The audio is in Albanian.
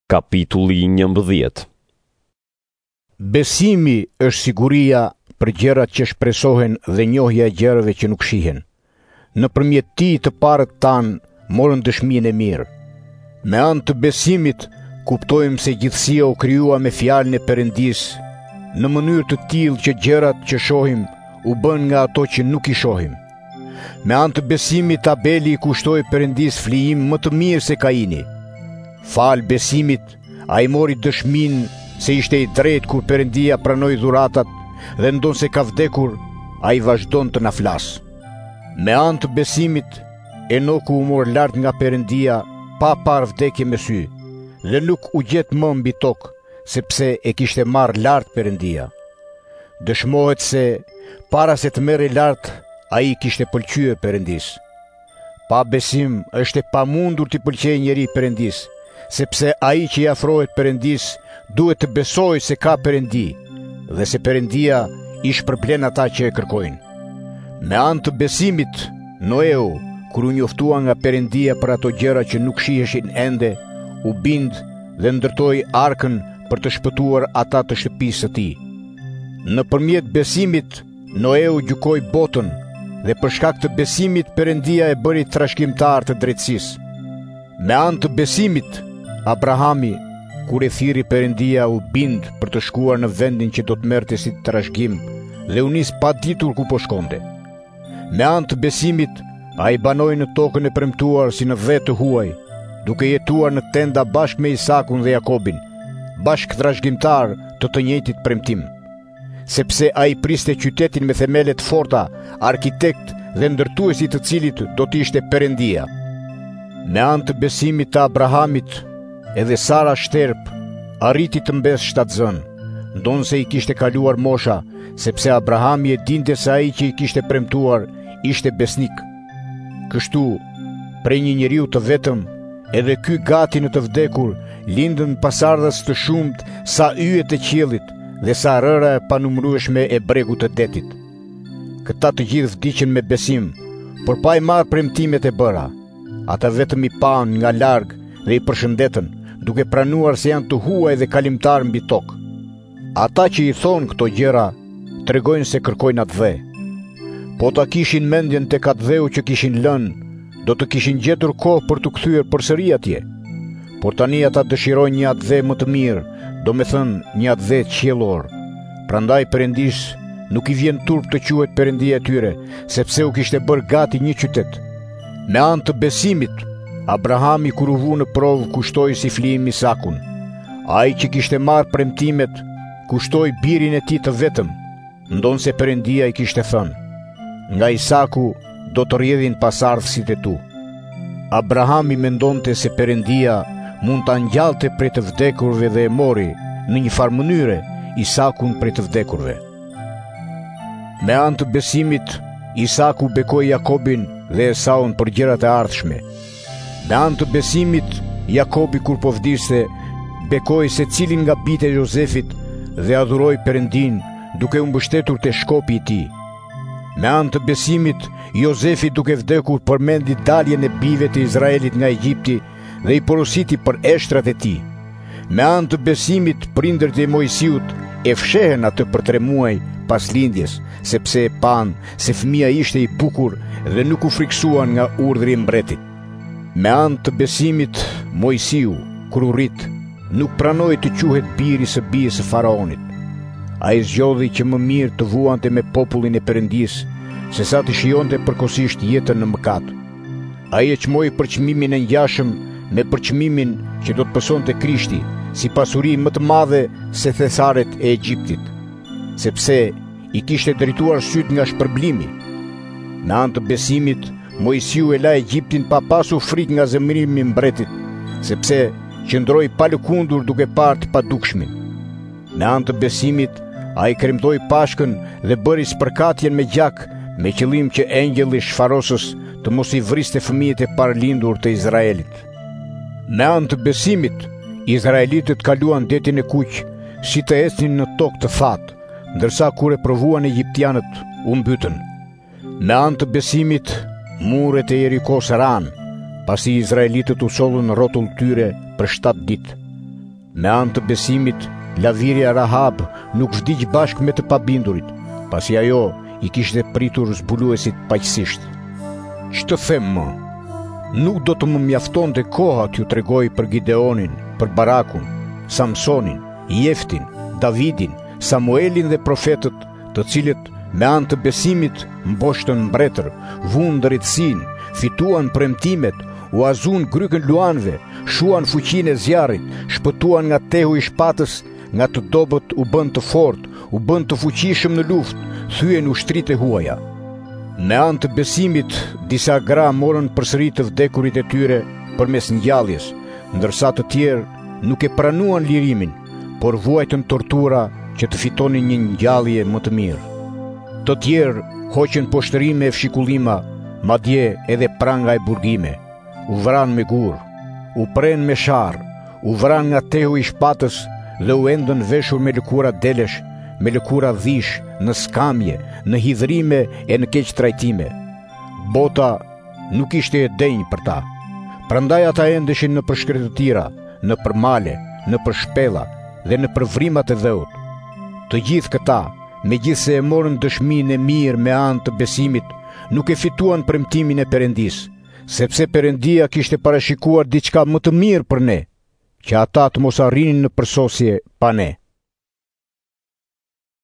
Kapitulli 11. Besimi është siguria për gjërat që shpresohen dhe njohja e gjërave që nuk shihen. Nëpërmjet tij të parët tanë morën dëshminë e mirë. Me anë të besimit kuptojmë se gjithësia u krijua me fjalën e Perëndisë, në mënyrë të tillë që gjërat që shohim u bën nga ato që nuk i shohim. Me anë të besimit Abeli i kushtoi Perëndisë flijim më të mirë se Kaini. Fal besimit, ai mori dëshminë se ishte i drejtë kur Perëndia pranoi dhuratat dhe ndonse ka vdekur, ai vazhdon të na flas. Me anë të besimit, Enoku u mor lart nga Perëndia pa parë vdekje me sy, dhe nuk u gjet më mbi tokë, sepse e kishte marrë lart Perëndia. Dëshmohet se para se të merrej lart, ai kishte pëlqyer Perëndisë. Pa besim është e pamundur të pëlqejë njeri Perëndisë, sepse ai që i afrohet Perëndisë duhet të besojë se ka Perëndi dhe se Perëndia i shpërblen ata që e kërkojnë. Me anë të besimit, Noeu, kur u njoftua nga Perëndia për ato gjëra që nuk shiheshin ende, u bind dhe ndërtoi arkën për të shpëtuar ata të shtëpisë së tij. Nëpërmjet besimit, Noeu gjykoi botën dhe për shkak të besimit Perëndia e bëri trashëgimtar të drejtësisë. Me anë të besimit, Abrahami, kur e thirri Perëndia, u bind për të shkuar në vendin që do të merrte si trashëgim dhe u nis pa ditur ku po shkonte. Me anë të besimit, ai banoi në tokën e premtuar si në vetë të huaj, duke jetuar në tenda bashkë me Isakun dhe Jakobin, bashkë trashëgimtar të njëjtit premtim. Sepse ai priste qytetin me themele të forta, arkitekt dhe ndërtuesi të cilit do të ishte Perëndia. Me anë të besimit të Abrahamit, edhe Sara shterp arriti të mbes shtatzën, ndonse i kishte kaluar mosha, sepse Abrahami e dinte se ai që i kishte premtuar ishte besnik. Kështu, prej një njeriu të vetëm, edhe ky gati në të vdekur, lindën pasardhës të shumt sa yjet e qiellit dhe sa rëra e panumërueshme e bregut të detit. Këta të gjithë vdiqën me besim, por pa i marrë premtimet e bëra. Ata vetëm i pan nga larg dhe i përshëndetën, duke pranuar se janë të huaj dhe kalimtar mbi tokë. Ata që i thonë këto gjëra, tregojnë se kërkojnë atë dhe. Po ta kishin mendjen tek atë dheu që kishin lënë, do të kishin gjetur kohë për të kthyer përsëri atje. Por tani ata dëshirojnë një atë dhe më të mirë, do me thënë një atë dhe qiellor. Prandaj Perëndis nuk i vjen turp të quhet Perëndia e tyre, sepse u kishte bërë gati një qytet. Me anë të besimit, Abrahami kur u vu në provë kushtoi si flijim Isakun. Ai që kishte marrë premtimet, kushtoi birin e tij të vetëm, ndonse Perëndia i kishte thënë: nga Isaku do të rrjedhin pasardhësit e tu. Abrahami mendonte se Perëndia mund ta ngjallte prej të vdekurve dhe e mori në një farë mënyre Isakun prej të vdekurve. Me anë të besimit, Isaku bekoi Jakobin dhe Esaun për gjërat e ardhshme. Me anë të besimit, Jakobi kur po vdiste, bekoi secilin nga bijtë e Jozefit dhe adhuroi Perëndin, duke u mbështetur te shkopi i tij. Me anë të besimit, Jozefi duke vdekur përmendi daljen e bijve të Izraelit nga Egjipti dhe i porositi për eshtrat e tij. Me anë të besimit, prindërit e Mojsiut e fshehen atë për 3 muaj pas lindjes, sepse e pan se fëmia ishte i bukur dhe nuk u friksuan nga urdhri i mbretit. Me anë të besimit, Mojsiu, kur u rrit, nuk pranoi të quhet biri së bijës së Faraonit. Ai zgjodhi që më mirë të vuante me popullin e Perëndisë, se sa të shijonte përkohësisht jetën në mëkat. Ai e çmoi përçmimin e ngjashëm me përçmimin që do të pësonte Krishti, si pasuri më të madhe se thesaret e Egjiptit, sepse i kishte drejtuar syt nga shpërblimi. Me anë të besimit, Mojsiu e la Egjiptin pa pasur frikë nga zemërimi i mbretit, sepse qëndroi pa lëkundur duke parë të padukshmin. Me anë të besimit, ai kremtoi pashkën dhe bëri spërkatjen me gjak, me qëllim që engjëlli shfarosës të mos i vriste fëmijët e parlindur të Izraelit. Me anë të besimit, Izraelitët kaluan detin e kuq, si të ecnin në tokë të thatë, ndërsa kur e provuan egjiptianët, u mbytën. Me anë të besimit, muret e Jerikos ranë, pasi Izraelitët u sollën rrotull tyre për 7 ditë. Me anë të besimit, lavirja Rahab nuk vdiq bashkë me të pabindurit, pasi ajo i kishte pritur zbuluesit paqësisht. Ç'të them më? Nuk do të më mjaftonte koha t'ju tregoj për Gideonin, për Barakun, Samsonin, Jeftin, Davidin, Samuelin dhe profetët, të cilët me anë të besimit mboshtën mbretër, vunë drejtësinë, fituan premtimet, u azun grykën luanëve, shuan fuqinë e zjarrit, shpëtuan nga tehu i shpatës, nga të dobët u bën të fortë, u bën të fuqishëm në luftë, thyen ushtritë e huaja. Me anë të besimit, disa gra morën përsëri të vdekurit e tyre përmes ngjalljes, ndërsa të tjerë nuk e pranuan lirimin, por vuajtën tortura që të fitonin një ngjallje më të mirë. Të tjerë hoqën poshtërime e fshikullima, madje edhe pranga e burgime, u vran me gur, u pren me sharr, u vran nga tehu i shpatës dhe u endën veshur me lëkura delesh, me lëkura dhish, në skamje, në hidhrime e në keq trajtime. Bota nuk ishte e denjë për ta. Prandaj ata endeshin në përshkretëtira, në përmale, në përshpella dhe në përvrimat e dheut. Të gjithë këta, megjithse e morën dëshminë e mirë me anë të besimit, nuk e fituan premtimin e Perëndis, sepse Perëndia kishte parashikuar diçka më të mirë për ne, që ata të mos arrinin në përsosje pa ne.